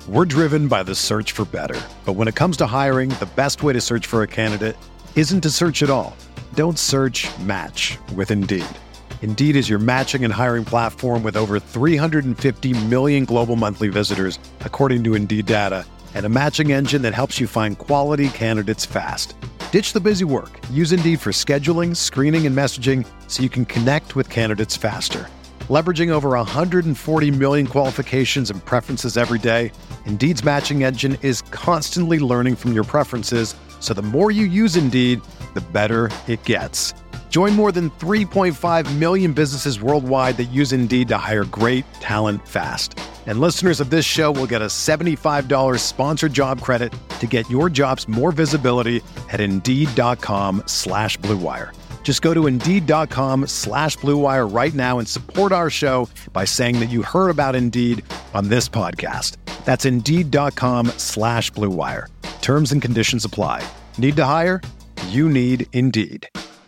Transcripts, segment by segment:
We're driven by the search for better. But when it comes to hiring, the best way to search for a candidate isn't to search at all. Don't search, match with Indeed. Indeed is your matching and hiring platform with over 350 million global monthly visitors, according to Indeed data, and a matching engine that helps you find quality candidates fast. Ditch the busy work. Use Indeed for scheduling, screening, and messaging so you can connect with candidates faster. Leveraging over 140 million qualifications and preferences every day, Indeed's matching engine is constantly learning from your preferences, so the more you use Indeed, the better it gets. Join more than 3.5 million businesses worldwide that use Indeed to hire great talent fast. And listeners of this show will get a $75 sponsored job credit to get your jobs more visibility at Indeed.com/Blue Wire. Just go to Indeed.com/Blue Wire right now and support our show by saying that you heard about Indeed on this podcast. That's Indeed.com/Blue Wire. Terms and conditions apply. Need to hire? You need Indeed.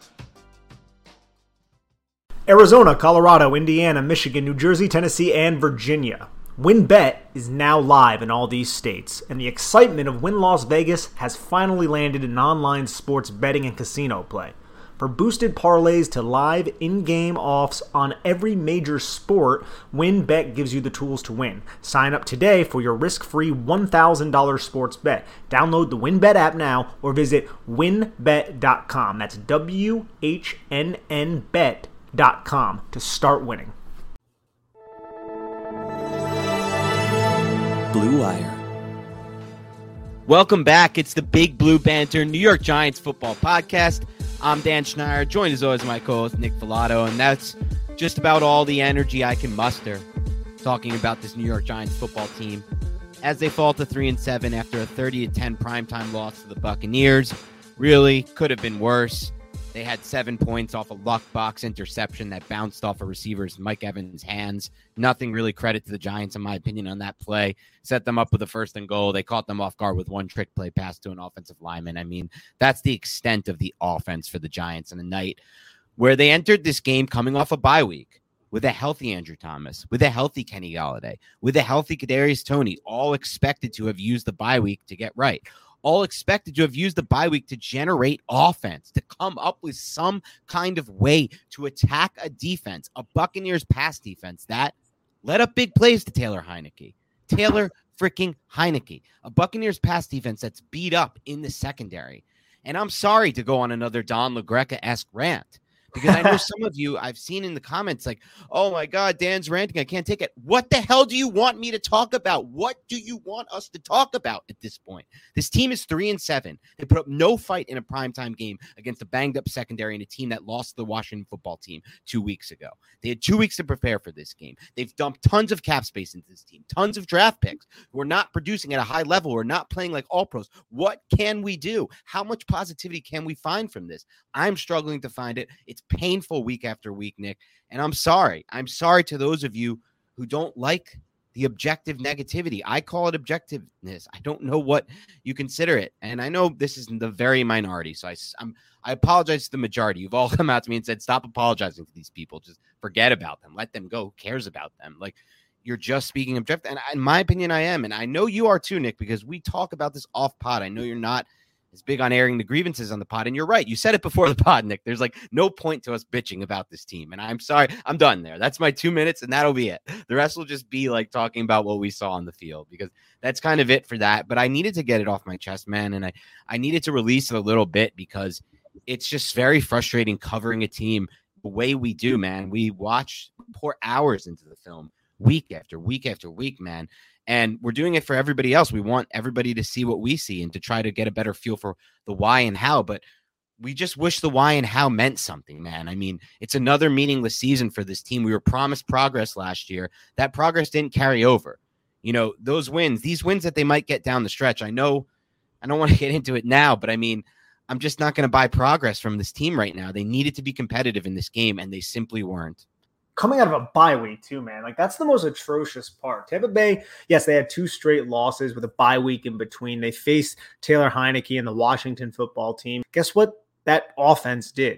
Arizona, Colorado, Indiana, Michigan, New Jersey, Tennessee, and Virginia. WynnBET is now live in all these states, and the excitement of Wynn Las Vegas has finally landed in online sports betting and casino play. For boosted parlays to live in-game offs on every major sport, WynnBET gives you the tools to win. Sign up today for your risk-free $1,000 sports bet. Download the WynnBET app now or visit wynnbet.com. That's WHNN bet.com to start winning. Blue Wire. Welcome back. It's the Big Blue Banter New York Giants football podcast. I'm Dan Schneider, joined as always by my co-host Nick Filato, and that's just about all the energy I can muster talking about this New York Giants football team as they fall to 3-7 after a 30-10 primetime loss to the Buccaneers. Really could have been worse. They had 7 points off a luck box interception that bounced off a receiver's Mike Evans' hands. Nothing really credit to the Giants, in my opinion, on that play. Set them up with a 1st and goal. They caught them off guard with one trick play pass to an offensive lineman. I mean, that's the extent of the offense for the Giants in a night where they entered this game coming off a bye week with a healthy Andrew Thomas, with a healthy Kenny Golladay, with a healthy Kadarius Toney, all expected to have used the bye week to get right. All expected to have used the bye week to generate offense, to come up with some kind of way to attack a defense, a Buccaneers pass defense that led up big plays to Taylor Heinicke. Taylor freaking Heinicke, a Buccaneers pass defense that's beat up in the secondary. And I'm sorry to go on another Don LaGreca-esque rant, because I know some of you I've seen in the comments like, oh my God, Dan's ranting. I can't take it. What the hell do you want me to talk about? What do you want us to talk about at this point? This team is 3-7. They put up no fight in a primetime game against a banged up secondary and a team that lost to the Washington football team 2 weeks ago. They had 2 weeks to prepare for this game. They've dumped tons of cap space into this team, tons of draft picks who are not producing at a high level or not playing like all pros. What can we do? How much positivity can we find from this? I'm struggling to find it. It's painful week after week, Nick. And I'm sorry. I'm sorry to those of you who don't like the objective negativity. I call it objectiveness. I don't know what you consider it. And I know this is the very minority. So I apologize to the majority. You've all come out to me and said, stop apologizing to these people. Just forget about them. Let them go. Who cares about them? Like, you're just speaking objective. And in my opinion, I am. And I know you are too, Nick, because we talk about this off pod. I know you're not is big on airing the grievances on the pod. And you're right. You said it before the pod, Nick. There's like no point to us bitching about this team. And I'm sorry. I'm done there. That's my 2 minutes and that'll be it. The rest will just be like talking about what we saw on the field, because that's kind of it for that. But I needed to get it off my chest, man. And I needed to release it a little bit because it's just very frustrating covering a team the way we do, man. We pour hours into the film week after week after week, man. And we're doing it for everybody else. We want everybody to see what we see and to try to get a better feel for the why and how. But we just wish the why and how meant something, man. I mean, it's another meaningless season for this team. We were promised progress last year. That progress didn't carry over. You know, these wins that they might get down the stretch. I know I don't want to get into it now, but I mean, I'm just not going to buy progress from this team right now. They needed to be competitive in this game, and they simply weren't. Coming out of a bye week too, man. Like, that's the most atrocious part. Tampa Bay, yes, they had 2 straight losses with a bye week in between. They faced Taylor Heinicke and the Washington football team. Guess what that offense did?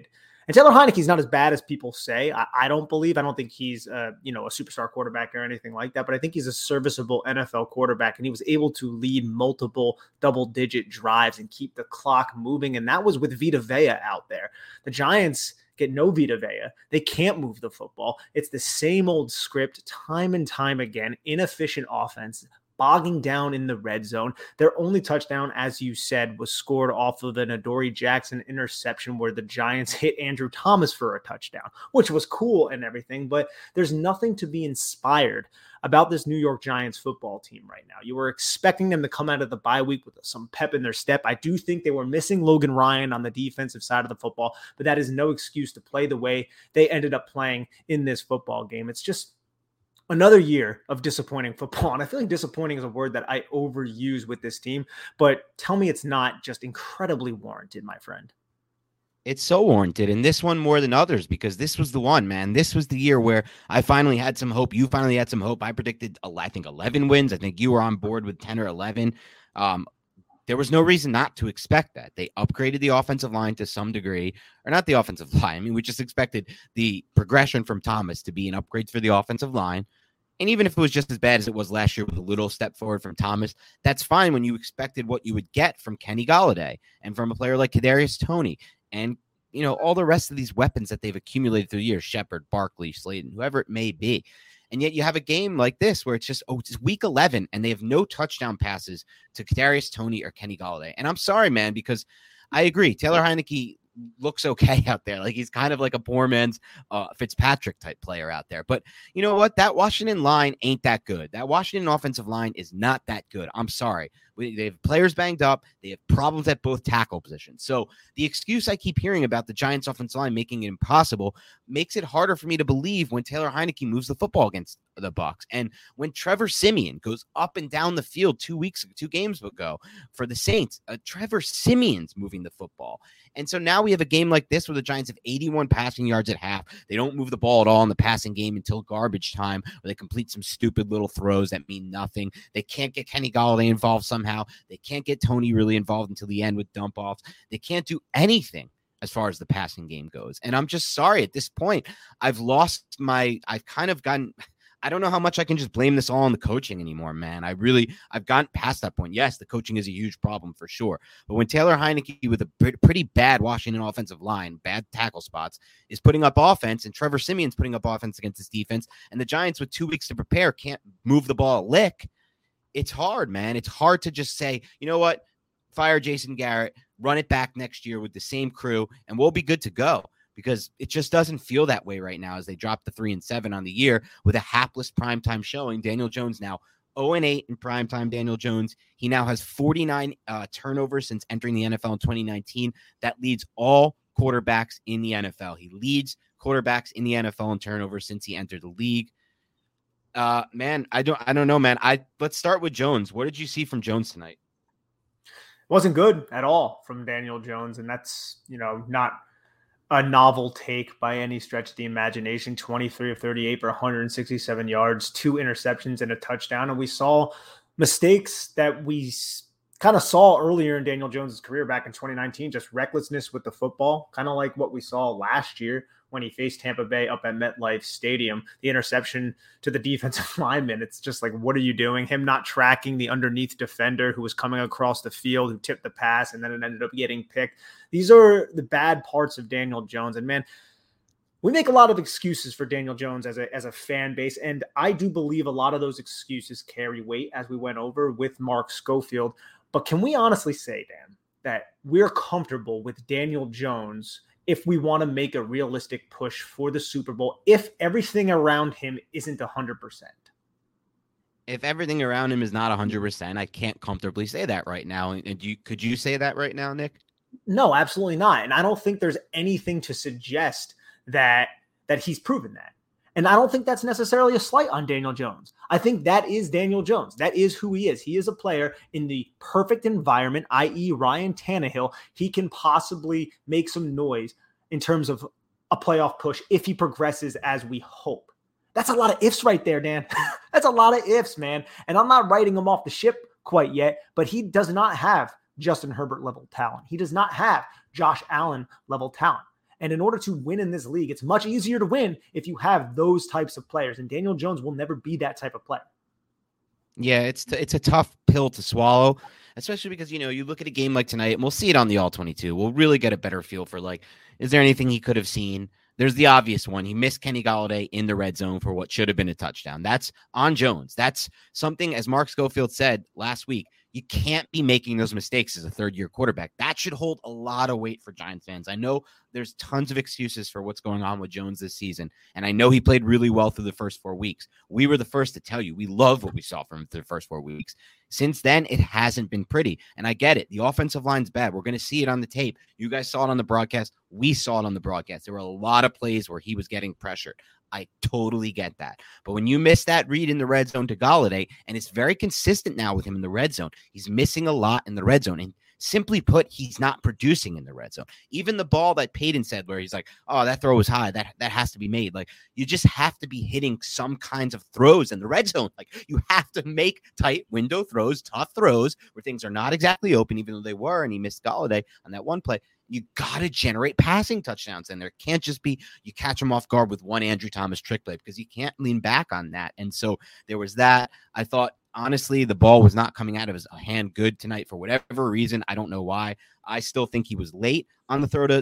And Taylor Heineke's not as bad as people say. I don't think he's a superstar quarterback or anything like that, but I think he's a serviceable NFL quarterback, and he was able to lead multiple double-digit drives and keep the clock moving, and that was with Vita Vea out there. The Giants get no Vita Vea. They can't move the football. It's the same old script time and time again, inefficient offense, bogging down in the red zone. Their only touchdown, as you said, was scored off of an Adoree Jackson interception where the Giants hit Andrew Thomas for a touchdown, which was cool and everything, but there's nothing to be inspired about this New York Giants football team right now. You were expecting them to come out of the bye week with some pep in their step. I do think they were missing Logan Ryan on the defensive side of the football, but that is no excuse to play the way they ended up playing in this football game. It's just another year of disappointing football. And I feel like disappointing is a word that I overuse with this team, but tell me it's not just incredibly warranted, my friend. It's so warranted, and this one more than others, because this was the one, man. This was the year where I finally had some hope. You finally had some hope. I predicted, I think, 11 wins. I think you were on board with 10 or 11. There was no reason not to expect that. They upgraded the offensive line to some degree, or not the offensive line. I mean, we just expected the progression from Thomas to be an upgrade for the offensive line. And even if it was just as bad as it was last year with a little step forward from Thomas, that's fine when you expected what you would get from Kenny Golladay and from a player like Kadarius Toney and, all the rest of these weapons that they've accumulated through the years, Shepard, Barkley, Slayton, whoever it may be. And yet you have a game like this where it's just, it's week 11 and they have no touchdown passes to Kadarius Toney or Kenny Golladay. And I'm sorry, man, because I agree. Taylor Heinicke looks okay out there. Like he's kind of like a poor man's Fitzpatrick type player out there. But you know what? That Washington line ain't that good. That Washington offensive line is not that good. I'm sorry. They have players banged up. They have problems at both tackle positions. So the excuse I keep hearing about the Giants offensive line making it impossible makes it harder for me to believe when Taylor Heinicke moves the football against the Bucs. And when Trevor Siemian goes up and down the field 2 games ago for the Saints, Trevor Siemian's moving the football. And so now we have a game like this where the Giants have 81 passing yards at half. They don't move the ball at all in the passing game until garbage time, where they complete some stupid little throws that mean nothing. They can't get Kenny Golladay involved somehow. They can't get Toney really involved until the end with dump offs. They can't do anything as far as the passing game goes. And I'm just sorry at this point. I've kind of gotten, I don't know how much I can just blame this all on the coaching anymore, man. I've gotten past that point. Yes, the coaching is a huge problem for sure. But when Taylor Heinicke with a pretty bad Washington offensive line, bad tackle spots, is putting up offense, and Trevor Siemian's putting up offense against this defense, and the Giants with 2 weeks to prepare can't move the ball a lick, it's hard, man. It's hard to just say, you know what, fire Jason Garrett, run it back next year with the same crew, and we'll be good to go. Because it just doesn't feel that way right now as they drop the 3-7 on the year with a hapless primetime showing. Daniel Jones now 0-8 in primetime. Daniel Jones, he now has 49 turnovers since entering the NFL in 2019. That leads all quarterbacks in the NFL. He leads quarterbacks in the NFL in turnovers since he entered the league. Man, I don't know, man. Let's start with Jones. What did you see from Jones tonight? Wasn't good at all from Daniel Jones, and that's, not a novel take by any stretch of the imagination. 23 of 38 for 167 yards, 2 interceptions and a touchdown. And we saw mistakes that we kind of saw earlier in Daniel Jones's career back in 2019, just recklessness with the football, kind of like what we saw last year when he faced Tampa Bay up at MetLife Stadium, the interception to the defensive lineman. It's just like, what are you doing? Him not tracking the underneath defender who was coming across the field, who tipped the pass, and then it ended up getting picked. These are the bad parts of Daniel Jones. And man, we make a lot of excuses for Daniel Jones as a fan base, and I do believe a lot of those excuses carry weight, as we went over with Mark Schofield. But can we honestly say, Dan, that we're comfortable with Daniel Jones if we want to make a realistic push for the Super Bowl, if everything around him isn't 100%? If everything around him is not 100%, I can't comfortably say that right now. And could you say that right now, Nick? No, absolutely not. And I don't think there's anything to suggest that he's proven that. And I don't think that's necessarily a slight on Daniel Jones. I think that is Daniel Jones. That is who he is. He is a player in the perfect environment, i.e. Ryan Tannehill. He can possibly make some noise in terms of a playoff push if he progresses as we hope. That's a lot of ifs right there, Dan. That's a lot of ifs, man. And I'm not writing him off the ship quite yet, but he does not have Justin Herbert level talent. He does not have Josh Allen level talent. And in order to win in this league, it's much easier to win if you have those types of players. And Daniel Jones will never be that type of player. Yeah, it's a tough pill to swallow, especially because, you look at a game like tonight, and we'll see it on the All-22. We'll really get a better feel for, is there anything he could have seen? There's the obvious one. He missed Kenny Golladay in the red zone for what should have been a touchdown. That's on Jones. That's something, as Mark Schofield said last week, you can't be making those mistakes as a third-year quarterback. That should hold a lot of weight for Giants fans. I know there's tons of excuses for what's going on with Jones this season, and I know he played really well through the first 4 weeks. We were the first to tell you we love what we saw from him through the first 4 weeks. Since then, it hasn't been pretty, and I get it. The offensive line's bad. We're going to see it on the tape. You guys saw it on the broadcast. We saw it on the broadcast. There were a lot of plays where he was getting pressured. I totally get that. But when you miss that read in the red zone to Golladay, and it's very consistent now with him in the red zone, he's missing a lot in the red zone. And simply put, he's not producing in the red zone. Even the ball that Peyton said where he's like, oh, that throw was high. That has to be made. You just have to be hitting some kinds of throws in the red zone. You have to make tight window throws, tough throws where things are not exactly open, even though they were, and he missed Golladay on that one play. You got to generate passing touchdowns in there. It can't just be you catch them off guard with one Andrew Thomas trick play because you can't lean back on that. And so there was that. I thought, honestly, the ball was not coming out of his hand good tonight for whatever reason. I don't know why. I still think he was late on the throw to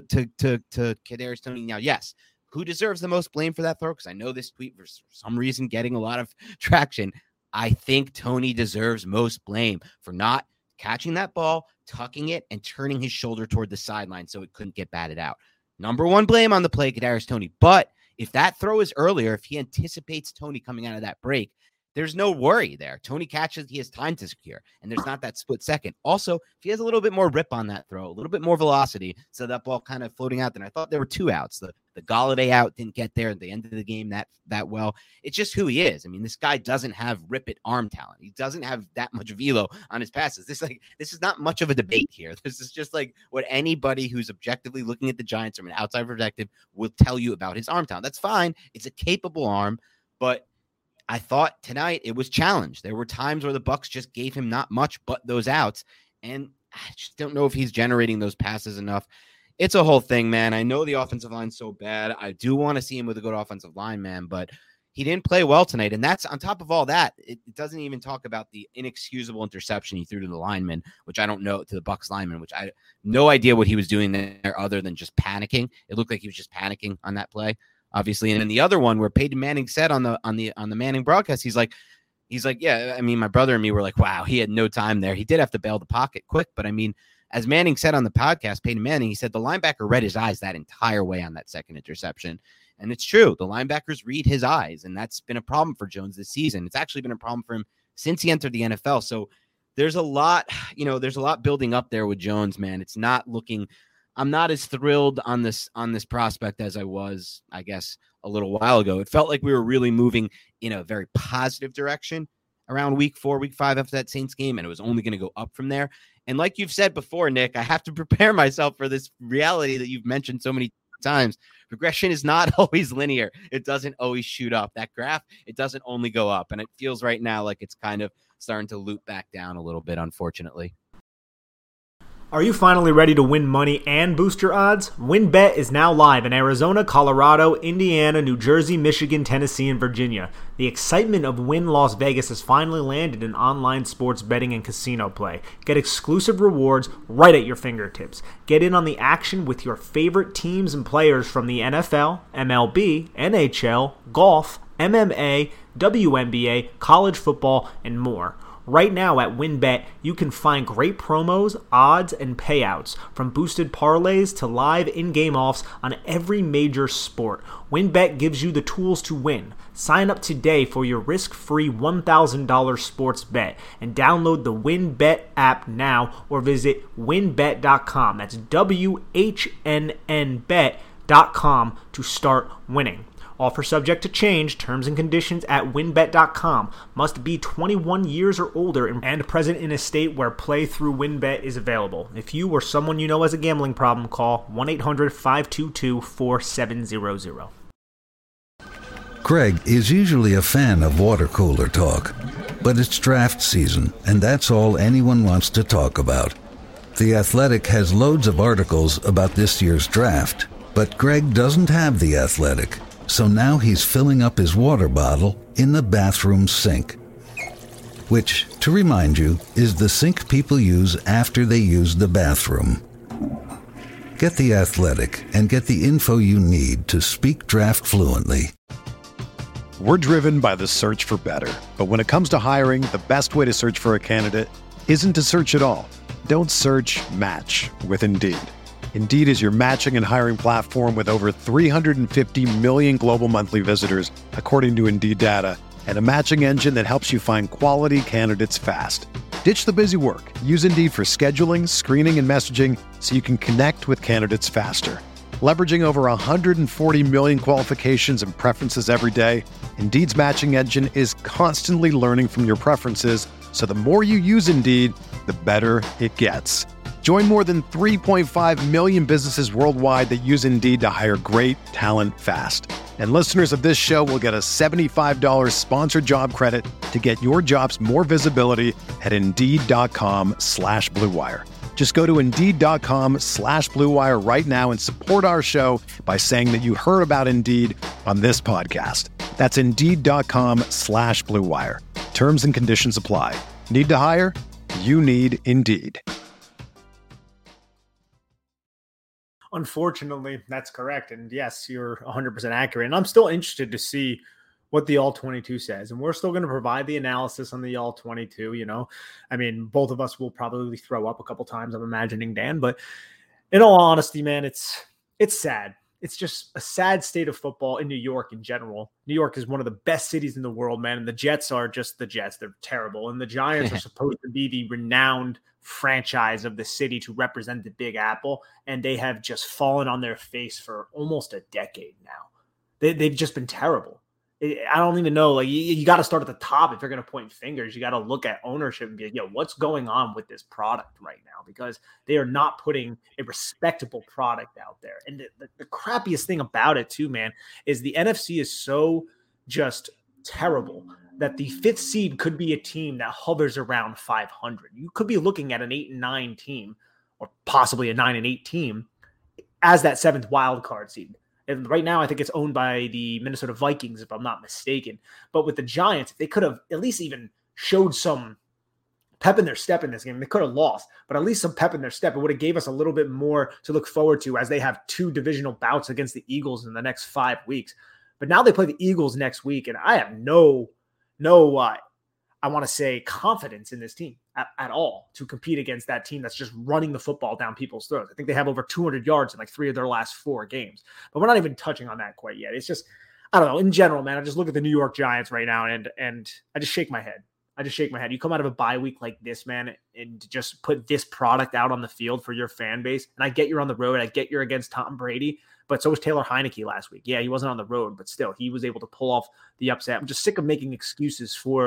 Kadarius Toney. Now, yes, who deserves the most blame for that throw? Because I know this tweet for some reason getting a lot of traction. I think Toney deserves most blame for not catching that ball, tucking it, and turning his shoulder toward the sideline so it couldn't get batted out. Number one blame on the play, Kadarius Toney. But if that throw is earlier, if he anticipates Toney coming out of that break, there's no worry there. Toney catches, he has time to secure, and there's not that split second. Also, if he has a little bit more rip on that throw, a little bit more velocity, so that ball kind of floating out, then I thought there were 2 outs. The Golladay out didn't get there at the end of the game that well. It's just who he is. I mean, this guy doesn't have rip-it arm talent. He doesn't have that much velo on his passes. This is not much of a debate here. This is just what anybody who's objectively looking at the Giants from an outside perspective will tell you about his arm talent. That's fine. It's a capable arm, but I thought tonight it was challenged. There were times where the Bucs just gave him not much but those outs, and I just don't know if he's generating those passes enough. It's a whole thing, man. I know the offensive line's so bad. I do want to see him with a good offensive line, man, but he didn't play well tonight. And that's on top of all that. It doesn't even talk about the inexcusable interception he threw to the lineman, which I don't know, to the Bucs lineman, which I no idea what he was doing there other than just panicking. It looked like he was just panicking on that play, obviously. And then the other one where Peyton Manning said on the Manning broadcast, he's like, yeah, I mean, my brother and me were like, wow, he had no time there. He did have to bail the pocket quick, but I mean, as Manning said on the podcast, Peyton Manning, he said the linebacker read his eyes that entire way on that second interception. And it's true. The linebackers read his eyes, and that's been a problem for Jones this season. It's actually been a problem for him since he entered the NFL. So there's a lot building up there with Jones, man. It's not looking – I'm not as thrilled on this prospect as I was, I guess, a little while ago. It felt like we were really moving in a very positive direction around week 4, week 5 after that Saints game, and it was only going to go up from there. And like you've said before, Nick, I have to prepare myself for this reality that you've mentioned so many times. Progression is not always linear. It doesn't always shoot up. That graph, it doesn't only go up. And it feels right now like it's kind of starting to loop back down a little bit, unfortunately. Are you finally ready to win money and boost your odds? WynnBET is now live in Arizona, Colorado, Indiana, New Jersey, Michigan, Tennessee, and Virginia. The excitement of Wynn Las Vegas has finally landed in online sports betting and casino play. Get exclusive rewards right at your fingertips. Get in on the action with your favorite teams and players from the NFL, MLB, NHL, golf, MMA, WNBA, college football, and more. Right now at WynnBET, you can find great promos, odds, and payouts, from boosted parlays to live in-game offs on every major sport. WynnBET gives you the tools to win. Sign up today for your risk-free $1,000 sports bet and download the WynnBET app now or visit wynnbet.com. That's WHNNBet.com to start winning. Offer subject to change. Terms and conditions at wynnbet.com. Must be 21 years or older and present in a state where play through WynnBET is available. If you or someone you know has a gambling problem, call 1-800-522-4700. Craig is usually a fan of water cooler talk, but it's draft season, and that's all anyone wants to talk about. The Athletic has loads of articles about this year's draft, But Greg doesn't have The Athletic, so now he's filling up his water bottle in the bathroom sink. Which, to remind you, is the sink people use after they use the bathroom. Get The Athletic and get the info you need to speak draft fluently. We're driven by the search for better. But when it comes to hiring, the best way to search for a candidate isn't to search at all. Don't search, match with Indeed. Indeed is your matching and hiring platform with over 350 million global monthly visitors, according to Indeed data, and a matching engine that helps you find quality candidates fast. Ditch the busy work. Use Indeed for scheduling, screening, and messaging so you can connect with candidates faster. Leveraging over 140 million qualifications and preferences every day, Indeed's matching engine is constantly learning from your preferences, so the more you use Indeed, the better it gets. Join more than 3.5 million businesses worldwide that use Indeed to hire great talent fast. And listeners of this show will get a $75 sponsored job credit to get your jobs more visibility at Indeed.com/Blue Wire. Just go to Indeed.com/Blue Wire right now and support our show by saying that you heard about Indeed on this podcast. That's Indeed.com/Blue Wire. Terms and conditions apply. Need to hire? You need Indeed. Unfortunately, that's correct. And yes, you're 100% accurate. And I'm still interested to see what the All-22 says. And we're still going to provide the analysis on the All-22, you know. I mean, both of us will probably throw up a couple times, I'm imagining, Dan. But in all honesty, man, it's sad. It's just a sad state of football in New York in general. New York is one of the best cities in the world, man. And the Jets are just the Jets. They're terrible. And the Giants are supposed to be the renowned franchise of the city to represent the Big Apple. And they have just fallen on their face for almost a decade now. They've just been terrible. I don't even know. Like, you got to start at the top if you're going to point fingers. You got to look at ownership and be like, yo, what's going on with this product right now? Because they are not putting a respectable product out there. And the crappiest thing about it too, man, is the NFC is so just terrible that the 5th seed could be a team that hovers around 500. You could be looking at an 8-9 team, or possibly a 9-8 team, as that 7th wild card seed. And right now, I think it's owned by the Minnesota Vikings, if I'm not mistaken. But with the Giants, if they could have at least even showed some pep in their step in this game, they could have lost, but at least some pep in their step. It would have gave us a little bit more to look forward to as they have 2 divisional bouts against the Eagles in the next 5 weeks. But now they play the Eagles next week, and I have no I want to say confidence in this team at all to compete against that team that's just running the football down people's throats. I think they have over 200 yards in like 3 of their last 4 games, but we're not even touching on that quite yet. It's just, I don't know. In general, man, I just look at the New York Giants right now and I just shake my head. You come out of a bye week like this, man, and just put this product out on the field for your fan base. And I get you're on the road. I get you're against Tom Brady, but so was Taylor Heineke last week. Yeah, he wasn't on the road, but still, he was able to pull off the upset. I'm just sick of making excuses for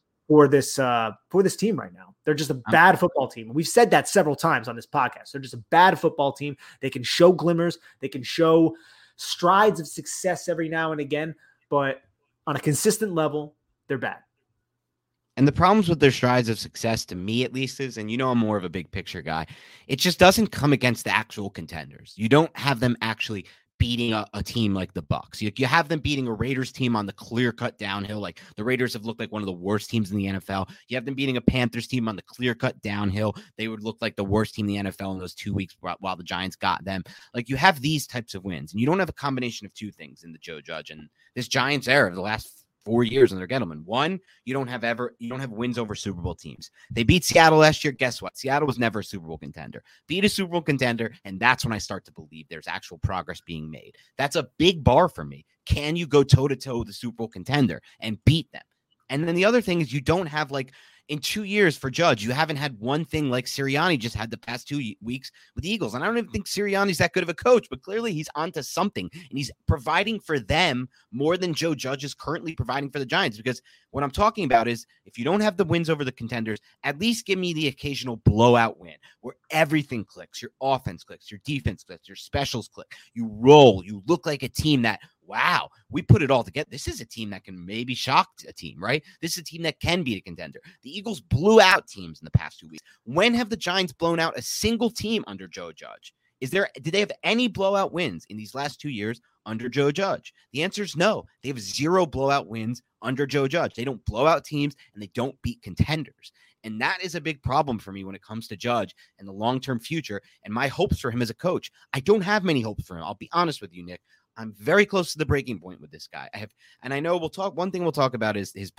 this team right now. They're just a bad football team. We've said that several times on this podcast. They're just a bad football team. They can show glimmers. They can show strides of success every now and again, but on a consistent level, they're bad. And the problems with their strides of success, to me at least, is, and you know I'm more of a big picture guy, it just doesn't come against the actual contenders. You don't have them actually beating a team like the Bucs. You have them beating a Raiders team on the clear-cut downhill. Like, the Raiders have looked like one of the worst teams in the NFL. You have them beating a Panthers team on the clear-cut downhill. They would look like the worst team in the NFL in those 2 weeks while the Giants got them. Like, you have these types of wins, and you don't have a combination of 2 things in the Joe Judge and this Giants era of the last 4 years under Gettleman. One, you don't have wins over Super Bowl teams. They beat Seattle last year. Guess what? Seattle was never a Super Bowl contender. Beat a Super Bowl contender, and that's when I start to believe there's actual progress being made. That's a big bar for me. Can you go toe-to-toe with the Super Bowl contender and beat them? And then the other thing is, you don't have, like, in 2 years for Judge, you haven't had one thing like Sirianni just had the past 2 weeks with the Eagles. And I don't even think Sirianni's that good of a coach, but clearly he's onto something. And he's providing for them more than Joe Judge is currently providing for the Giants. Because what I'm talking about is, if you don't have the wins over the contenders, at least give me the occasional blowout win where everything clicks. Your offense clicks, your defense clicks, your specials click. You roll. You look like a team that, wow, we put it all together. This is a team that can maybe shock a team, right? This is a team that can be a contender. The Eagles blew out teams in the past 2 weeks. When have the Giants blown out a single team under Joe Judge? Did they have any blowout wins in these last 2 years under Joe Judge? The answer is no. They have 0 blowout wins under Joe Judge. They don't blow out teams and they don't beat contenders. And that is a big problem for me when it comes to Judge and the long-term future and my hopes for him as a coach. I don't have many hopes for him. I'll be honest with you, Nick. I'm very close to the breaking point with this guy. I know one thing we'll talk about is his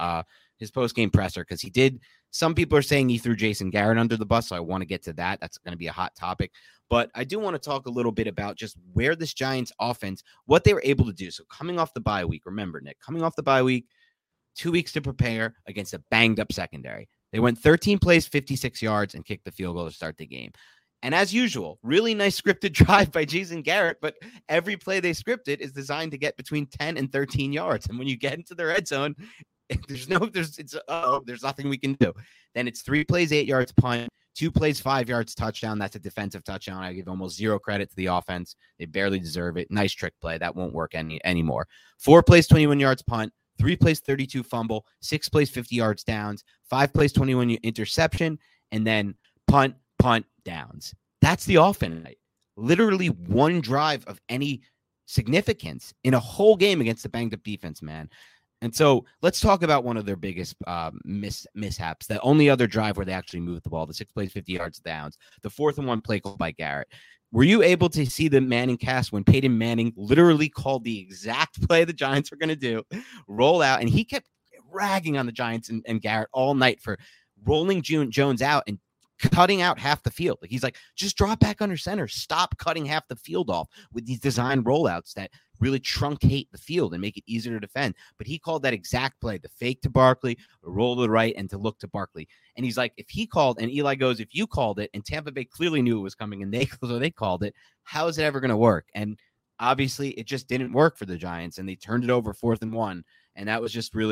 post-game presser, because he did. Some people are saying he threw Jason Garrett under the bus, so I want to get to that. That's going to be a hot topic. But I do want to talk a little bit about just where this Giants offense, what they were able to do. So coming off the bye week, remember, Nick, coming off the bye week, 2 weeks to prepare against a banged-up secondary. They went 13 plays, 56 yards, and kicked the field goal to start the game. And as usual, really nice scripted drive by Jason Garrett, but every play they scripted is designed to get between 10 and 13 yards. And when you get into the red zone, there's nothing we can do. Then it's 3 plays, 8 yards punt, 2 plays, 5 yards touchdown. That's a defensive touchdown. I give almost 0 credit to the offense. They barely deserve it. Nice trick play. That won't work anymore. 4 plays, 21 yards punt, 3 plays, 32 fumble, 6 plays, 50 yards downs, 5 plays, 21 interception, and then punt, downs. That's the offense. Literally one drive of any significance in a whole game against the banged up defense, man. And so let's talk about one of their biggest mishaps. The only other drive where they actually moved the ball, the 6 plays, 50 yards downs, the 4th and 1 play called by Garrett. Were you able to see the Manning cast when Peyton Manning literally called the exact play the Giants were going to do, roll out, and he kept ragging on the Giants and Garrett all night for rolling Jones out and cutting out half the field. Like, he's like, just drop back under center. Stop cutting half the field off with these design rollouts that really truncate the field and make it easier to defend. But he called that exact play, the fake to Barkley, the roll to the right, and to look to Barkley. And he's like, if he called, and Eli goes, if you called it, and Tampa Bay clearly knew it was coming, and they called it, how is it ever going to work? And obviously, it just didn't work for the Giants, and they turned it over 4th and 1. And that was just really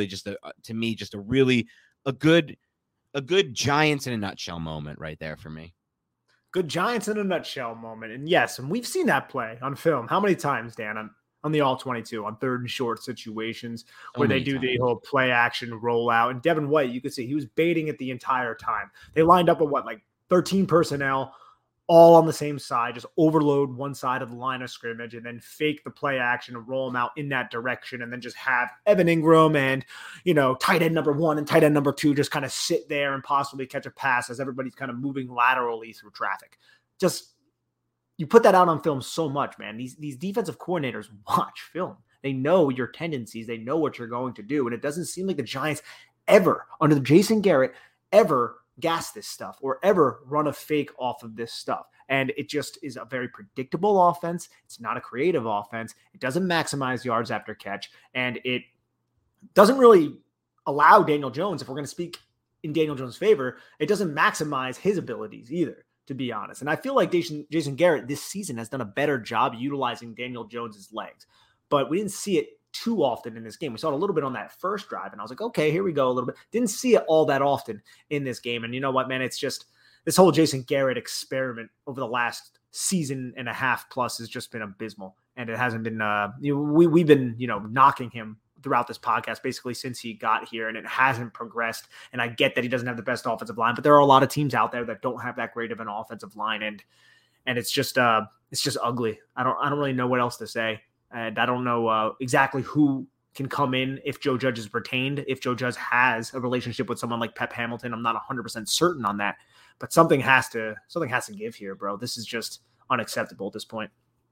a good Giants in a nutshell moment right there for me. Good Giants in a nutshell moment. And yes, and we've seen that play on film. How many times, Dan, on the all-22, on 3rd and short situations where they do the whole play action rollout. And Devin White, you could see he was baiting it the entire time. They lined up with 13 personnel, all on the same side, just overload one side of the line of scrimmage and then fake the play action and roll them out in that direction, and then just have Evan Ingram and, tight end number 1 and tight end number 2 just kind of sit there and possibly catch a pass as everybody's kind of moving laterally through traffic. Just, you put that out on film so much, man. These defensive coordinators watch film. They know your tendencies. They know what you're going to do. And it doesn't seem like the Giants ever, under Jason Garrett, ever gas this stuff or ever run a fake off of this stuff. And it just is a very predictable offense. It's not a creative offense. It doesn't maximize yards after catch. And it doesn't really allow Daniel Jones, if we're going to speak in Daniel Jones' favor, it doesn't maximize his abilities either, to be honest. And I feel like Jason Garrett this season has done a better job utilizing Daniel Jones's legs. But we didn't see it too often in this game. We saw it a little bit on that first drive, and I was like, okay, here we go a little bit. Didn't see it all that often in this game. And you know what, man? It's just this whole Jason Garrett experiment over the last season and a half plus has just been abysmal. And it hasn't been, we've been, knocking him throughout this podcast basically since he got here, and it hasn't progressed. And I get that he doesn't have the best offensive line, but there are a lot of teams out there that don't have that great of an offensive line. And it's just ugly. I don't really know what else to say. And I don't know exactly who can come in if Joe Judge is retained, if Joe Judge has a relationship with someone like Pep Hamilton. I'm not 100% certain on that, but something has to give here, bro. This is just unacceptable at this point.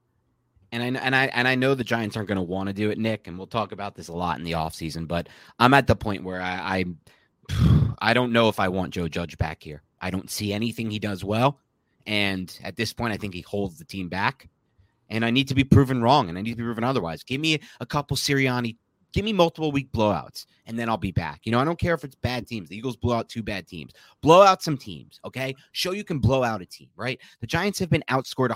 And I know the Giants aren't going to want to do it, Nick, and we'll talk about this a lot in the offseason, but I'm at the point where I don't know if I want Joe Judge back here. I don't see anything he does well, and at this point, I think he holds the team back. And I need to be proven wrong, and I need to be proven otherwise. Give me a couple Sirianni, give me multiple week blowouts, and then I'll be back. I don't care if it's bad teams. The Eagles blow out 2 bad teams. Blow out some teams, okay? Show you can blow out a team, right? The Giants have been outscored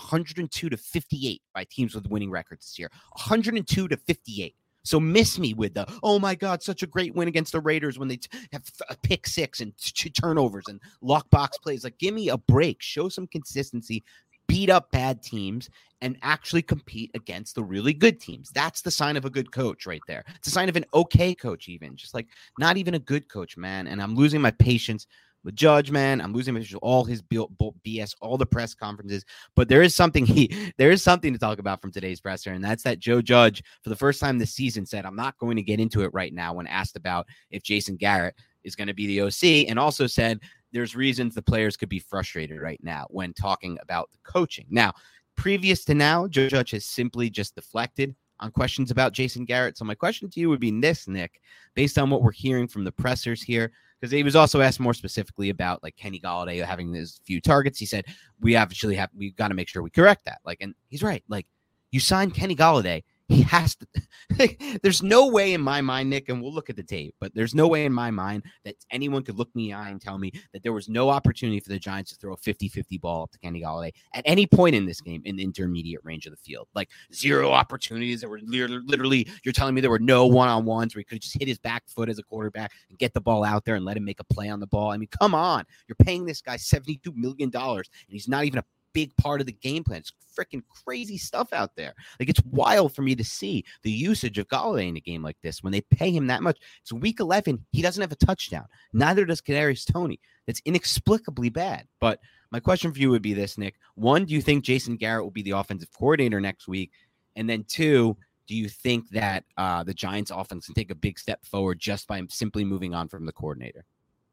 102-58 by teams with winning records this year. 102-58. So miss me with the, oh my God, such a great win against the Raiders when they have a pick 6 and 2 turnovers and lockbox plays. Like, give me a break. Show some consistency. Beat up bad teams and actually compete against the really good teams. That's the sign of a good coach right there. It's a sign of an okay coach, even just like not even a good coach, man. And I'm losing my patience with Judge, man. I'm losing all his BS, all the press conferences. But there is something to talk about from today's presser, and that's that Joe Judge, for the first time this season, said, I'm not going to get into it right now when asked about if Jason Garrett is going to be the OC, and also said there's reasons the players could be frustrated right now when talking about the coaching. Now, previous to now, Joe Judge has simply just deflected on questions about Jason Garrett. So my question to you would be this, Nick, based on what we're hearing from the pressers here, because he was also asked more specifically about like Kenny Golladay having his few targets. He said, we've got to make sure we correct that. Like, and he's right. Like, you signed Kenny Golladay. He has to. There's no way in my mind, Nick, and we'll look at the tape, but there's no way in my mind that anyone could look me in the eye and tell me that there was no opportunity for the Giants to throw a 50-50 ball up to Kenny Golladay at any point in this game in the intermediate range of the field. Like, zero opportunities. There were literally, you're telling me there were no one-on-ones where he could just hit his back foot as a quarterback and get the ball out there and let him make a play on the ball. I mean, come on. You're paying this guy $72 million, and he's not even a big part of the game plan. It's freaking crazy stuff out there. Like, it's wild for me to see the usage of Golladay in a game like this when they pay him that much. It's week 11. He doesn't have a touchdown. Neither does Kadarius Toney. That's inexplicably bad. But my question for you would be this, Nick. One, do you think Jason Garrett will be the offensive coordinator next week? And then two, do you think that the Giants offense can take a big step forward just by simply moving on from the coordinator?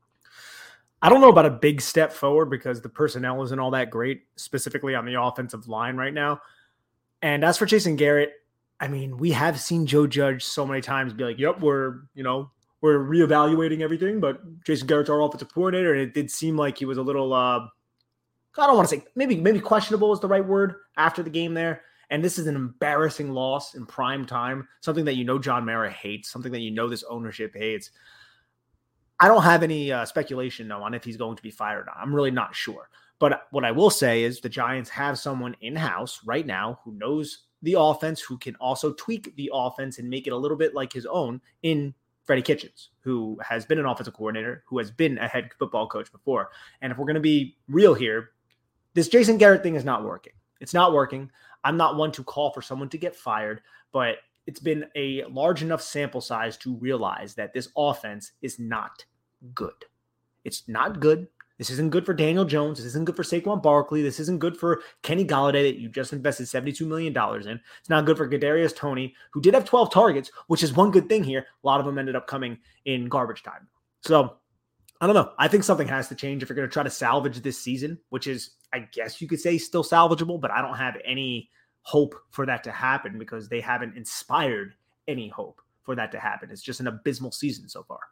I don't know about a big step forward because the personnel isn't all that great, specifically on the offensive line right now. And as for Jason Garrett, I mean, we have seen Joe Judge so many times be like, yep, we're reevaluating everything, but Jason Garrett's our offensive coordinator. And it did seem like he was a little, I don't want to say, maybe questionable is the right word after the game there. And this is an embarrassing loss in prime time, something that John Mara hates, something that this ownership hates. I don't have any speculation, though, on if he's going to be fired or not. I'm really not sure. But what I will say is the Giants have someone in-house right now who knows the offense, who can also tweak the offense and make it a little bit like his own in Freddie Kitchens, who has been an offensive coordinator, who has been a head football coach before. And if we're going to be real here, this Jason Garrett thing is not working. It's not working. I'm not one to call for someone to get fired, but it's been a large enough sample size to realize that this offense is not good. It's not good. This isn't good for Daniel Jones. This isn't good for Saquon Barkley. This isn't good for Kenny Golladay that you just invested $72 million in. It's not good for Kadarius Toney, who did have 12 targets, which is one good thing here. A lot of them ended up coming in garbage time. So, I don't know. I think something has to change if you're going to try to salvage this season, which is, I guess you could say, still salvageable, but I don't have any hope for that to happen because they haven't inspired any hope for that to happen. It's just an abysmal season so far.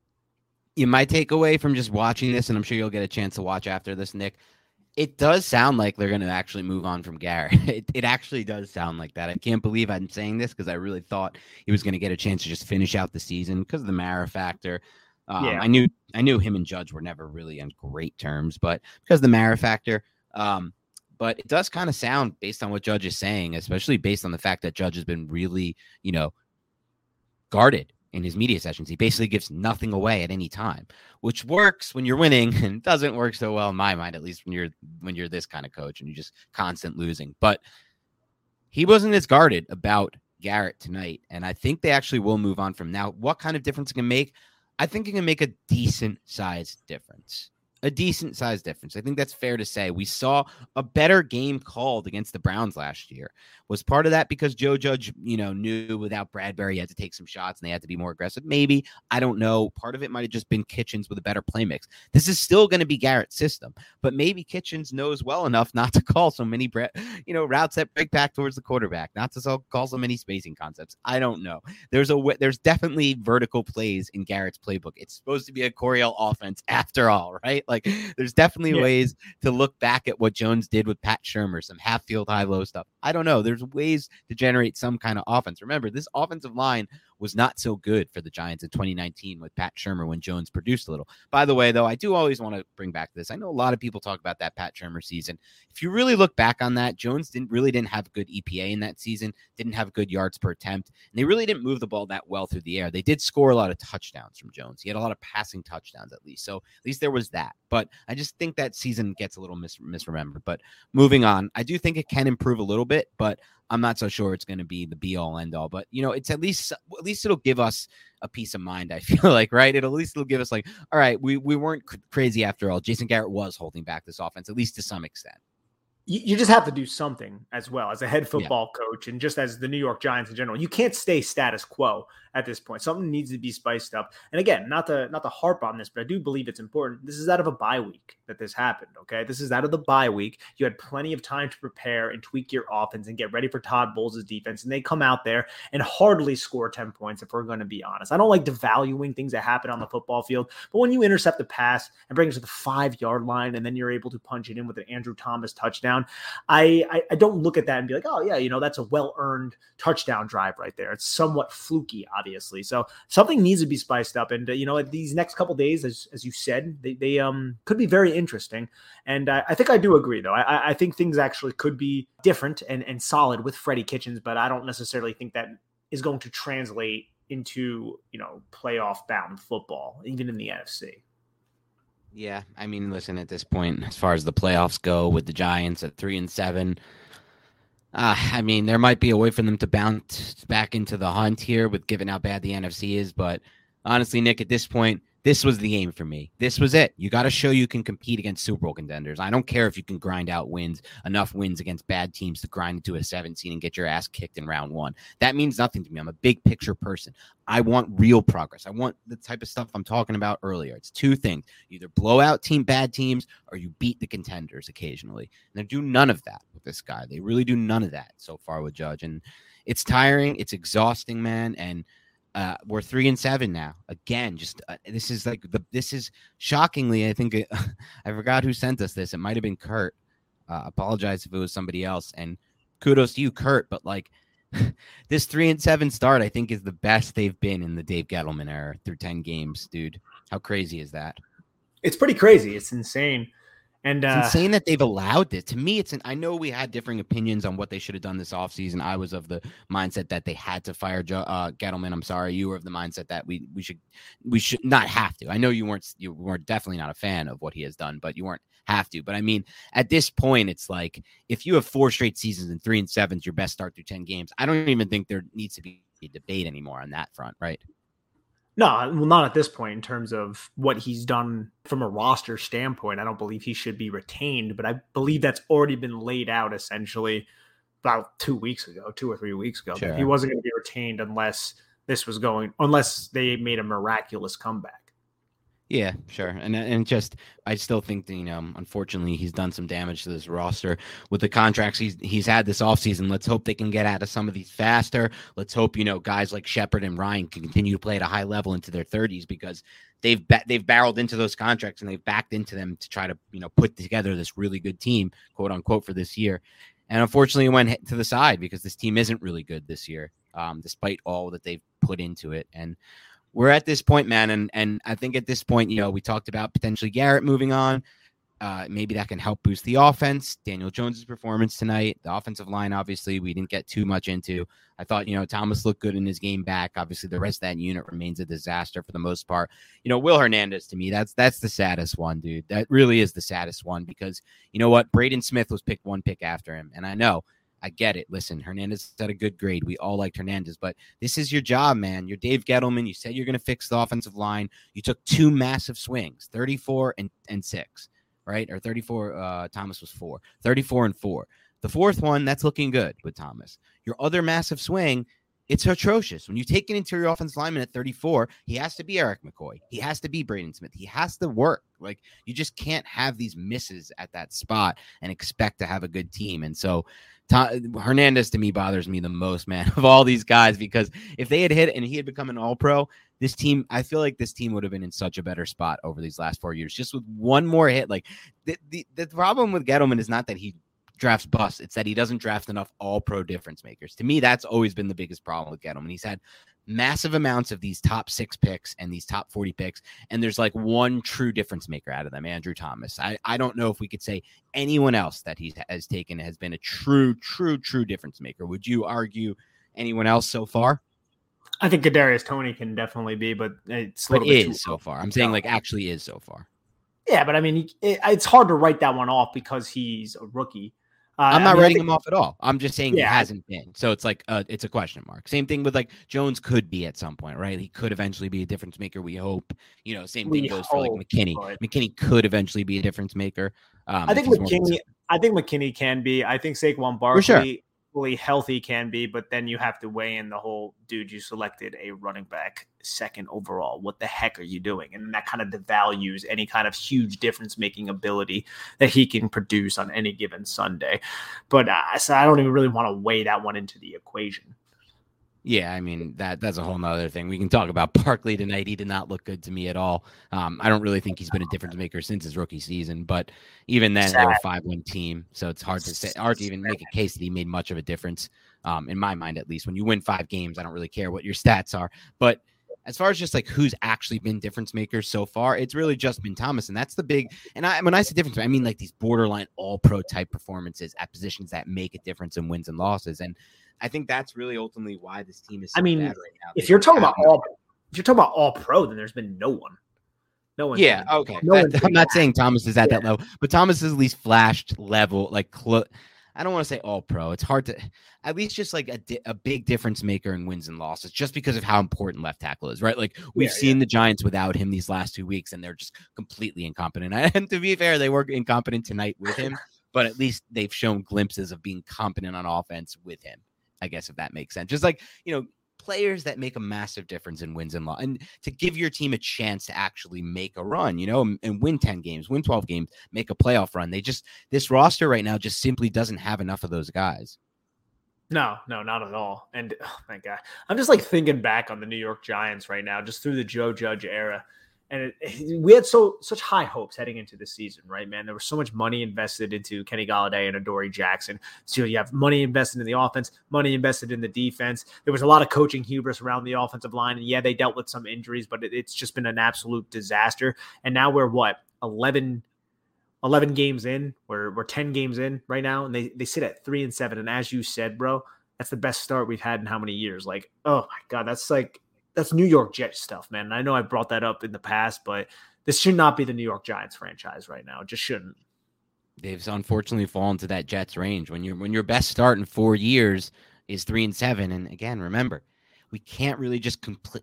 My takeaway from just watching this, and I'm sure you'll get a chance to watch after this, Nick, it does sound like they're going to actually move on from Garrett. It actually does sound like that. I can't believe I'm saying this because I really thought he was going to get a chance to just finish out the season because of the Mara factor. I knew him and Judge were never really on great terms, but because of the Mara factor. But it does kind of sound, based on what Judge is saying, especially based on the fact that Judge has been really, guarded in his media sessions. He basically gives nothing away at any time, which works when you're winning and doesn't work so well in my mind, at least when you're this kind of coach and you're just constant losing. But he wasn't as guarded about Garrett tonight, and I think they actually will move on from now. What kind of difference it can make? I think it can make a decent sized difference. I think that's fair to say. We saw a better game called against the Browns last year. Was part of that because Joe Judge, knew without Bradbury he had to take some shots and they had to be more aggressive? Maybe. I don't know. Part of it might have just been Kitchens with a better play mix. This is still going to be Garrett's system, but maybe Kitchens knows well enough not to call so many, routes that break back towards the quarterback, not to call so many spacing concepts. I don't know. There's definitely vertical plays in Garrett's playbook. It's supposed to be a Coryell offense after all, right? Like, there's definitely ways to look back at what Jones did with Pat Shurmur, some half field, high low stuff. I don't know. There's ways to generate some kind of offense. Remember, this offensive line was not so good for the Giants in 2019 with Pat Shurmur when Jones produced a little. By the way, though, I do always want to bring back this. I know a lot of people talk about that Pat Shurmur season. If you really look back on that, Jones didn't have good EPA in that season, didn't have good yards per attempt, and they really didn't move the ball that well through the air. They did score a lot of touchdowns from Jones. He had a lot of passing touchdowns at least. So at least there was that. But I just think that season gets a little misremembered. But moving on, I do think it can improve a little bit, but I'm not so sure it's going to be the be all end all. But it's at least it'll give us a peace of mind. I feel like, right? It'll give us like, all right, we weren't crazy after all. Jason Garrett was holding back this offense, at least to some extent. You just have to do something as well as a head football coach and just as the New York Giants in general. You can't stay status quo at this point. Something needs to be spiced up. And again, not to harp on this, but I do believe it's important. This is out of a bye week that this happened, okay? This is out of the bye week. You had plenty of time to prepare and tweak your offense and get ready for Todd Bowles' defense, and they come out there and hardly score 10 points if we're going to be honest. I don't like devaluing things that happen on the football field, but when you intercept the pass and bring it to the 5-yard line and then you're able to punch it in with an Andrew Thomas touchdown, I don't look at that and be like, oh, yeah, that's a well-earned touchdown drive right there. It's somewhat fluky, obviously. So something needs to be spiced up. And, these next couple days, as you said, they could be very interesting. And I think I do agree, though. I think things actually could be different and solid with Freddie Kitchens, but I don't necessarily think that is going to translate into, playoff-bound football, even in the NFC. Yeah, I mean, listen, at this point, as far as the playoffs go with the Giants at 3-7, I mean, there might be a way for them to bounce back into the hunt here with given how bad the NFC is. But honestly, Nick, at this point, this was the game for me. This was it. You got to show you can compete against Super Bowl contenders. I don't care if you can grind out enough wins against bad teams to grind into a 17 and get your ass kicked in round one. That means nothing to me. I'm a big picture person. I want real progress. I want the type of stuff I'm talking about earlier. It's two things. You either blow out bad teams or you beat the contenders occasionally. And they do none of that with this guy. They really do none of that so far with Judge. And it's tiring. It's exhausting, man. And we're 3-7 now. Again, just this is shockingly. I think I forgot who sent us this. It might have been Kurt. Apologize if it was somebody else. And kudos to you, Kurt. But this 3-7 start, I think, is the best they've been in the Dave Gettleman era through 10 games, dude. How crazy is that? It's pretty crazy. It's insane. And it's insane that they've allowed this. To me, I know we had differing opinions on what they should have done this offseason. I was of the mindset that they had to fire Gettleman. I'm sorry. You were of the mindset that we should not have to. I know you weren't definitely not a fan of what he has done, but you weren't have to. But I mean, at this point, it's like if you have 4 straight seasons and 3-7 is your best start through 10 games, I don't even think there needs to be a debate anymore on that front, right? No, well, not at this point in terms of what he's done from a roster standpoint. I don't believe he should be retained, but I believe that's already been laid out essentially about 2 or 3 weeks ago. Sure. He wasn't going to be retained unless they made a miraculous comeback. Yeah, sure. And just, I still think that, unfortunately, he's done some damage to this roster with the contracts he's had this offseason. Let's hope they can get out of some of these faster. Let's hope, guys like Shepard and Ryan can continue to play at a high level into their 30s because they've barreled into those contracts and they've backed into them to try to, put together this really good team, quote unquote, for this year. And unfortunately, it went to the side because this team isn't really good this year, despite all that they've put into it. And we're at this point, man, and I think at this point, we talked about potentially Garrett moving on. Maybe that can help boost the offense. Daniel Jones's performance tonight, the offensive line, obviously, we didn't get too much into. I thought, Thomas looked good in his game back. Obviously, the rest of that unit remains a disaster for the most part. Will Hernandez, to me, that's the saddest one, dude. That really is the saddest one because, you know what? Braden Smith was picked 1 pick after him, and I get it. Listen, Hernandez had a good grade. We all liked Hernandez, but this is your job, man. You're Dave Gettleman. You said you're going to fix the offensive line. You took 2 massive swings, 34 and 6, right? Or 34, Thomas was 4. 34 and 4. The 4th one, that's looking good with Thomas. Your other massive swing, it's atrocious. When you take an interior offensive lineman at 34, he has to be Eric McCoy. He has to be Braden Smith. He has to work. You just can't have these misses at that spot and expect to have a good team. And so Hernandez, to me, bothers me the most, man, of all these guys, because if they had hit and he had become an all-pro, this team, I feel like this team would have been in such a better spot over these last 4 years. Just with one more hit. The problem with Gettleman is not that he drafts bust. It's that he doesn't draft enough all-pro difference makers. To me, that's always been the biggest problem with Gettleman. He's had massive amounts of these top 6 picks and these top 40 picks, and there's one true difference maker out of them, Andrew Thomas. I don't know if we could say anyone else that he has taken has been a true difference maker. Would you argue anyone else so far? I think Kadarius Toney can definitely be, but it's so far. I'm saying actually is so far. Yeah, but I mean, it's hard to write that one off because he's a rookie. I'm not writing him off at all. I'm just saying he hasn't been. So it's like it's a question mark. Same thing with like Jones could be at some point, right? He could eventually be a difference maker. We hope. Same thing goes for like McKinney. McKinney could eventually be a difference maker. I think McKinney can be. I think Saquon Barkley fully healthy can be, but then you have to weigh in the whole dude. You selected a running back second overall. What the heck are you doing? And that kind of devalues any kind of huge difference making ability that he can produce on any given Sunday. But so I don't even really want to weigh that one into the equation. Yeah, I mean, that's a whole nother thing. We can talk about Barkley tonight. He did not look good to me at all. I don't really think he's been a difference maker since his rookie season, but even then they were a 5-win team. So it's hard to even make a case that he made much of a difference. In my mind, at least. When you win 5 games, I don't really care what your stats are. But as far as just like who's actually been difference makers so far, it's really just been Thomas. And that's the big, and when I say difference, I mean like these borderline all-pro type performances at positions that make a difference in wins and losses. And I think that's really ultimately why this team is so bad right now. If you're talking about all pro, then there's been no one. No one. Yeah, okay. I'm not saying Thomas is at that level, but Thomas has at least flashed level, like I don't want to say all pro. It's hard to at least just like a big difference maker in wins and losses, just because of how important left tackle is, right? Like we've seen the Giants without him these last 2 weeks, and they're just completely incompetent. And to be fair, they were incompetent tonight with him, but at least they've shown glimpses of being competent on offense with him. I guess if that makes sense. Just like, players that make a massive difference in wins and losses, and to give your team a chance to actually make a run, and win 10 games, win 12 games, make a playoff run. This roster right now just simply doesn't have enough of those guys. No, not at all. And oh my God, I'm just like thinking back on the New York Giants right now, just through the Joe Judge era. And we had such high hopes heading into the season, right, man? There was so much money invested into Kenny Golladay and Adoree Jackson. So you have money invested in the offense, money invested in the defense. There was a lot of coaching hubris around the offensive line. And yeah, they dealt with some injuries, but it's just been an absolute disaster. And now we're 11 games in. We're 10 games in right now. And they sit at 3-7. And as you said, bro, that's the best start we've had in how many years? Like, oh my God, that's New York Jets stuff, man. And I know I brought that up in the past, but this should not be the New York Giants franchise right now. It just shouldn't. They've unfortunately fallen to that Jets range when your best start in 4 years is 3-7. And again, remember, we can't really just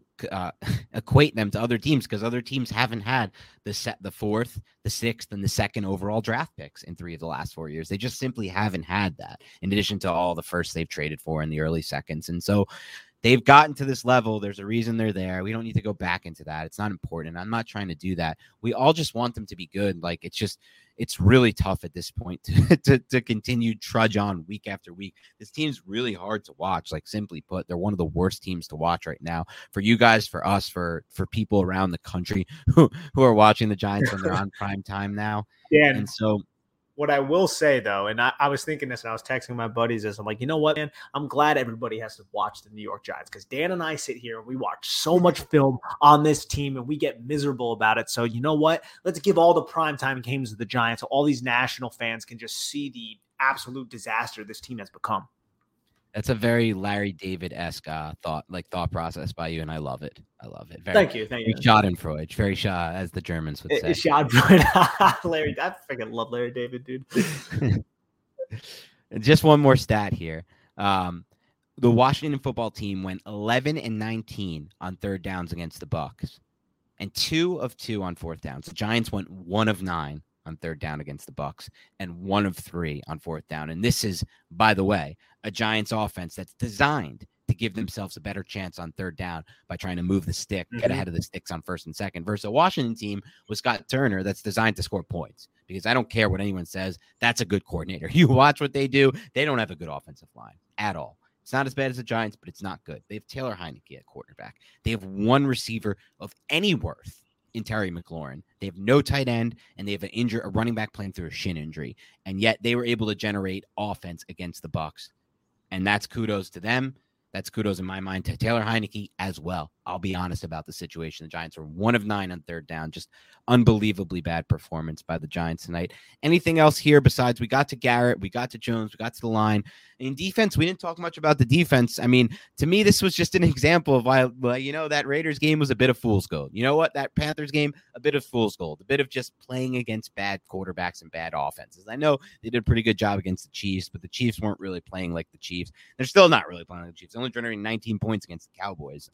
equate them to other teams because other teams haven't had the 4th, the 6th, and the 2nd overall draft picks in 3 of the last 4 years. They just simply haven't had that, in addition to all the firsts they've traded for in the early seconds. And so they've gotten to this level. There's a reason they're there. We don't need to go back into that. It's not important. I'm not trying to do that. We all just want them to be good. Like it's really tough at this point to continue trudge on week after week. This team's really hard to watch. Like simply put, they're one of the worst teams to watch right now. For you guys, for us, for people around the country who are watching the Giants when they're on prime time now. Yeah. And so what I will say, though, and I was thinking this and I was texting my buddies this, I'm like, you know what, man? I'm glad everybody has to watch the New York Giants because Dan and I sit here and we watch so much film on this team and we get miserable about it. So you know what? Let's give all the primetime games to the Giants so all these national fans can just see the absolute disaster this team has become. That's a very Larry David-esque thought process by you, and I love it. Very, thank you. Schadenfreude, very as the Germans would say. Schadenfreude. Larry, I freaking love Larry David, dude. Just one more stat here. The Washington football team went 11-19 on 3rd downs against the Bucs, and 2 of 2 on 4th downs. The Giants went 1 of 9 on 3rd down against the Bucs and 1 of 3 on 4th down. And this is, by the way, a Giants offense that's designed to give themselves a better chance on 3rd down by trying to move the stick, get ahead of the sticks on 1st and 2nd, versus a Washington team with Scott Turner that's designed to score points. Because I don't care what anyone says, that's a good coordinator. You watch what they do, they don't have a good offensive line at all. It's not as bad as the Giants, but it's not good. They have Taylor Heineke at quarterback. They have one receiver of any worth in Terry McLaurin. They have no tight end, and they have a running back playing through a shin injury. And yet they were able to generate offense against the Bucs. And that's kudos to them. that's kudos in my mind to Taylor Heineke as well. I'll be honest about the situation. The Giants were 1 of 9 on third down. Just unbelievably bad performance by the Giants tonight. Anything else here besides we got to Garrett, we got to Jones, we got to the line. In defense, we didn't talk much about the defense. I mean, to me, this was just an example of why, that Raiders game was a bit of fool's gold. You know what? That Panthers game, a bit of fool's gold, a bit of just playing against bad quarterbacks and bad offenses. I know they did a pretty good job against the Chiefs, but the Chiefs weren't really playing like the Chiefs. They're still not really playing like the Chiefs. They're only generating 19 points against the Cowboys.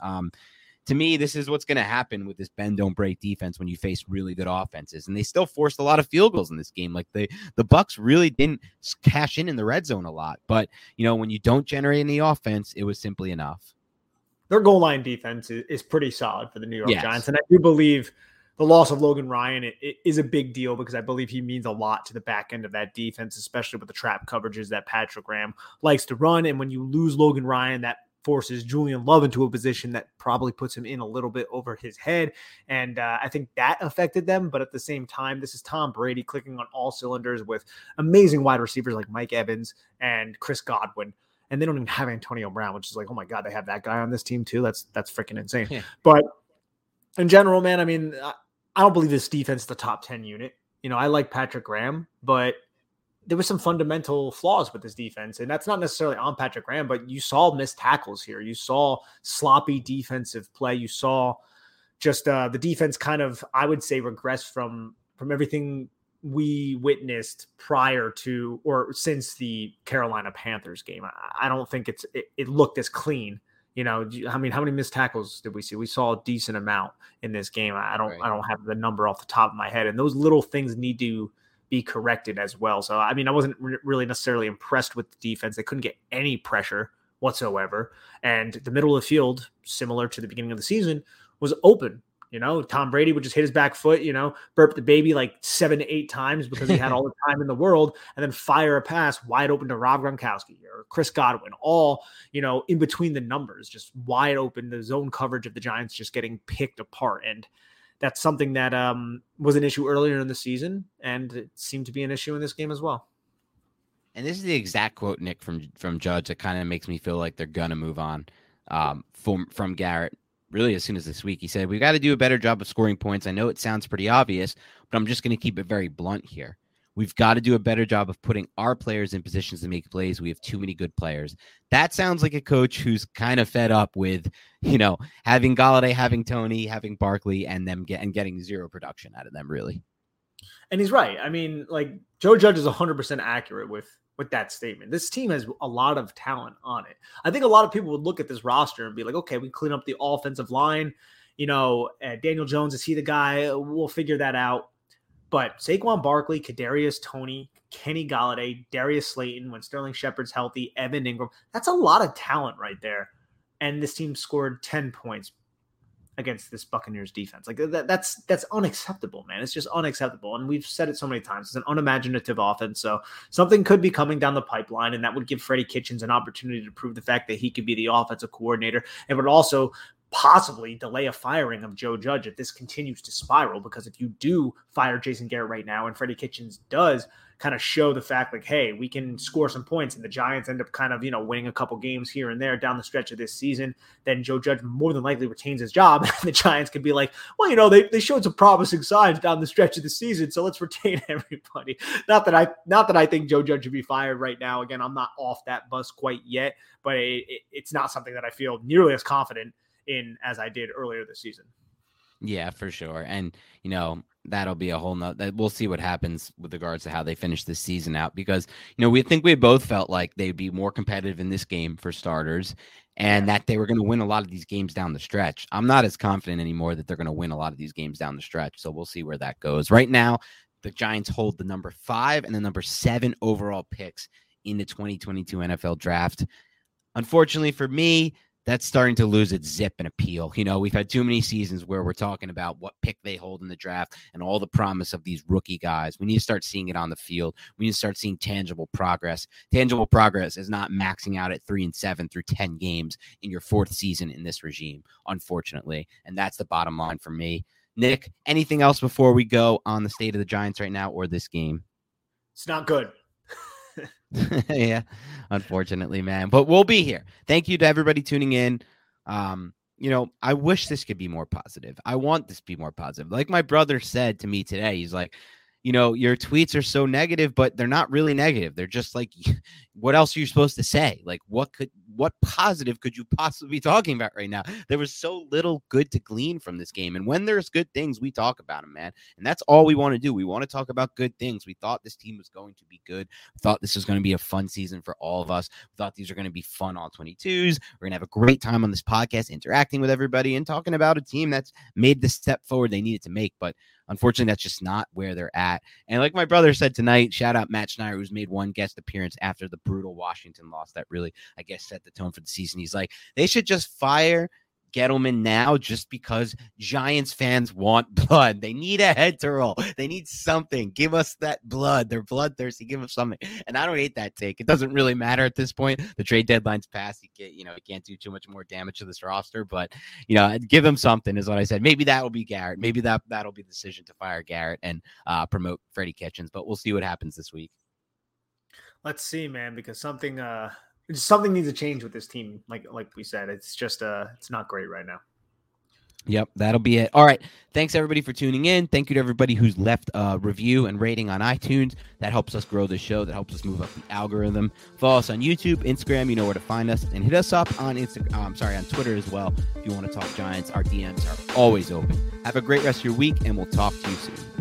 To me, this is what's going to happen with this bend don't break defense when you face really good offenses. And they still forced a lot of field goals in this game. Like the Bucs really didn't cash in the red zone a lot. But, when you don't generate any offense, it was simply enough. Their goal line defense is pretty solid for the New York Giants. And I do believe the loss of Logan Ryan it is a big deal because I believe he means a lot to the back end of that defense, especially with the trap coverages that Patrick Graham likes to run. And when you lose Logan Ryan, that forces Julian Love into a position that probably puts him in a little bit over his head. And I think that affected them. But at the same time, this is Tom Brady clicking on all cylinders with amazing wide receivers like Mike Evans and Chris Godwin. And they don't even have Antonio Brown, which is like, oh my God, they have that guy on this team too. That's freaking insane. Yeah. But in general, man, I mean, I don't believe this defense is the top 10 unit. I like Patrick Graham, but there were some fundamental flaws with this defense, and that's not necessarily on Patrick Graham, but you saw missed tackles here. You saw sloppy defensive play. You saw just the defense kind of, I would say, regress from everything we witnessed prior to or since the Carolina Panthers game. I don't think it looked as clean. I mean, how many missed tackles did we see? We saw a decent amount in this game. I don't have the number off the top of my head, and those little things need to be corrected as well. So, I mean, I wasn't really necessarily impressed with the defense. They couldn't get any pressure whatsoever. And the middle of the field, similar to the beginning of the season, was open. Tom Brady would just hit his back foot, burp the baby like 7 to 8 times because he had all the time in the world, and then fire a pass wide open to Rob Gronkowski or Chris Godwin, all, in between the numbers, just wide open, the zone coverage of the Giants just getting picked apart. And that's something that was an issue earlier in the season, and it seemed to be an issue in this game as well. And this is the exact quote, Nick, from Judge that kind of makes me feel like they're going to move on from Garrett really as soon as this week. He said, "We've got to do a better job of scoring points. I know it sounds pretty obvious, but I'm just going to keep it very blunt here. We've got to do a better job of putting our players in positions to make plays. We have too many good players." That sounds like a coach who's kind of fed up with, having Golladay, having Tony, having Barkley, and them getting zero production out of them, really. And he's right. I mean, like, Joe Judge is 100% accurate with that statement. This team has a lot of talent on it. I think a lot of people would look at this roster and be like, okay, we clean up the offensive line. Daniel Jones, is he the guy? We'll figure that out. But Saquon Barkley, Kadarius Toney, Kenny Golladay, Darius Slayton, when Sterling Shepard's healthy, Evan Ingram, that's a lot of talent right there. And this team scored 10 points against this Buccaneers defense. Like that's unacceptable, man. It's just unacceptable. And we've said it so many times. It's an unimaginative offense. So something could be coming down the pipeline, and that would give Freddie Kitchens an opportunity to prove the fact that he could be the offensive coordinator. It would also possibly delay a firing of Joe Judge if this continues to spiral, because if you do fire Jason Garrett right now and Freddie Kitchens does kind of show the fact like, hey, we can score some points, and the Giants end up kind of, winning a couple games here and there down the stretch of this season, then Joe Judge more than likely retains his job. And the Giants could be like, well, they showed some promising signs down the stretch of the season, so let's retain everybody. Not that I think Joe Judge should be fired right now. Again, I'm not off that bus quite yet, but it's not something that I feel nearly as confident in as I did earlier this season. Yeah, for sure. And, that'll be a whole nother, we'll see what happens with regards to how they finish this season out, because, we both felt like they'd be more competitive in this game for starters, and that they were going to win a lot of these games down the stretch. I'm not as confident anymore that they're going to win a lot of these games down the stretch. So we'll see where that goes. Right now, the Giants hold the number 5 and the number 7 overall picks in the 2022 NFL draft. Unfortunately for me, that's starting to lose its zip and appeal. We've had too many seasons where we're talking about what pick they hold in the draft and all the promise of these rookie guys. We need to start seeing it on the field. We need to start seeing tangible progress. Tangible progress is not maxing out at 3-7 through 10 games in your 4th season in this regime, unfortunately. And that's the bottom line for me. Nick, anything else before we go on the state of the Giants right now or this game? It's not good. Yeah, unfortunately, man. But we'll be here. Thank you to everybody tuning in. I wish this could be more positive. I want this to be more positive. Like my brother said to me today, he's like, your tweets are so negative, but they're not really negative. They're just like, what else are you supposed to say? Like, what positive could you possibly be talking about right now? There was so little good to glean from this game. And when there's good things, we talk about them, man. And that's all we want to do. We want to talk about good things. We thought this team was going to be good. We thought this was going to be a fun season for all of us. We thought these are going to be fun all 22s. We're going to have a great time on this podcast, interacting with everybody and talking about a team that's made the step forward they needed to make. But unfortunately, that's just not where they're at. And like my brother said tonight, shout out Matt Schneider, who's made one guest appearance after the brutal Washington loss that really, I guess, set the tone for the season. He's like, they should just fire Gettleman now just because Giants fans want blood. They need a head to roll. They need something. Give us that blood. They're bloodthirsty. Give us something. And I don't hate that take. It doesn't really matter at this point. The trade deadline's passed. You can't do too much more damage to this roster, but give them something is what I said. Maybe that will be Garrett. Maybe that'll be the decision to fire Garrett and promote Freddie Kitchens, but we'll see what happens this week. Let's see, man, because something needs to change with this team. Like we said, it's just it's not great right now. Yep, that'll be it. All right. Thanks, everybody, for tuning in. Thank you to everybody who's left a review and rating on iTunes. That helps us grow the show. That helps us move up the algorithm. Follow us on YouTube, Instagram. You know where to find us. And hit us up on on Twitter as well. If you want to talk Giants, our DMs are always open. Have a great rest of your week, and we'll talk to you soon.